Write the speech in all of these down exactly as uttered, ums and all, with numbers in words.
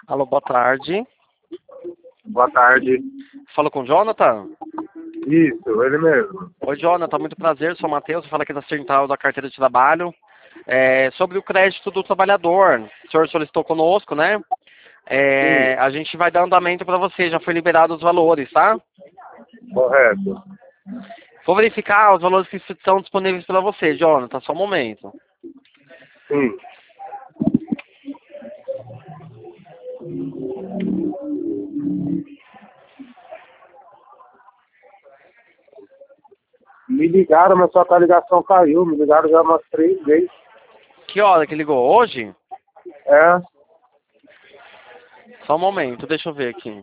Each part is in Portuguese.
Alô, boa tarde. Boa tarde. Falo com o Jonathan? Isso, ele mesmo. Oi, Jonathan, muito prazer. Sou o Matheus, eu falo aqui da Central da Carteira de Trabalho. É, sobre o crédito do trabalhador, o senhor solicitou conosco, né? É, a gente vai dar andamento para você, já foi liberado os valores, tá? Correto. Vou verificar os valores que estão disponíveis para você, Jonathan, só um momento. Sim. Me ligaram, mas só que a ligação caiu. Me ligaram já umas três vezes. Que hora que ligou? Hoje? É. Só um momento, deixa eu ver aqui.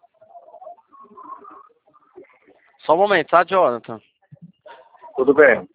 Só um momento, tá, Jonathan? Tudo bem.